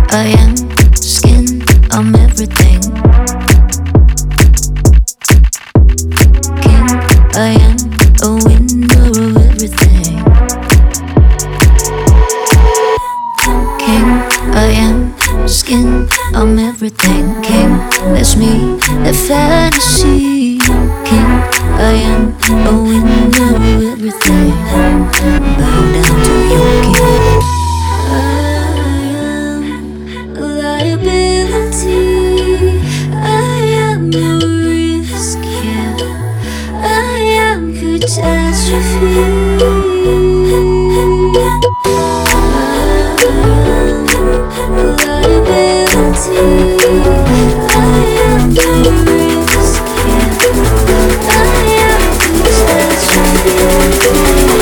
I am skin, I'm everything. King, I am a winner of everything. King, I am skin, I'm everything. King, that's me, a fantasy. King, I am a winner of everything. Bow down to your king. Liability, I am a risk, yeah. I am catastrophe. Liability, I am a risk, yeah. I am catastrophe.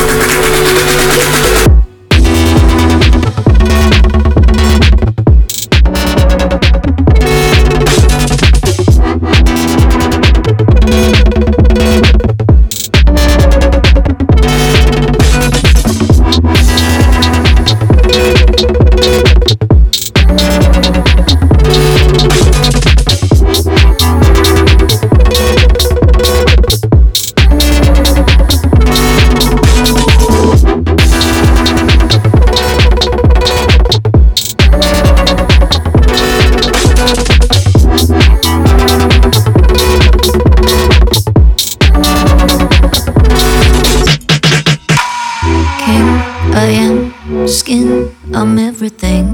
I am skin, I'm everything.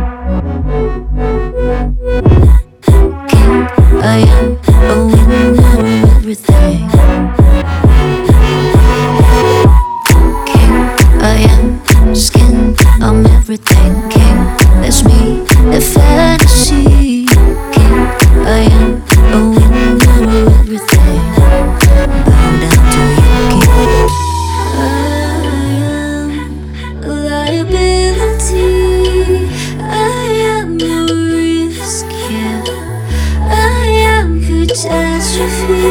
King, I am a winner of everything. King, I am skin, I'm everything. King, that's me, a fantasy. King, I am a winner of everything. Bow down to your king. Liability, I am a risk, yeah. I am catastrophe.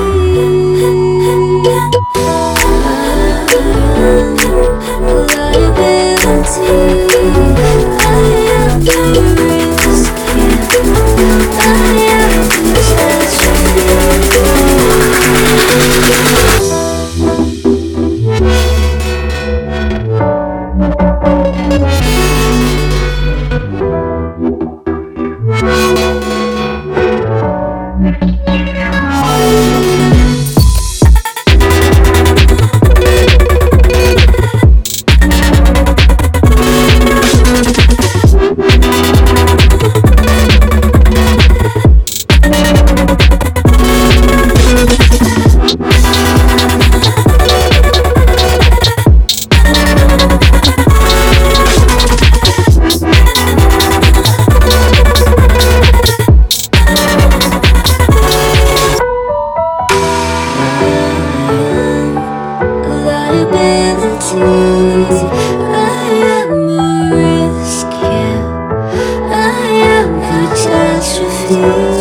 Liability, I am a risk, yeah. I am catastrophe. I am a risk, yeah. I am catastrophe.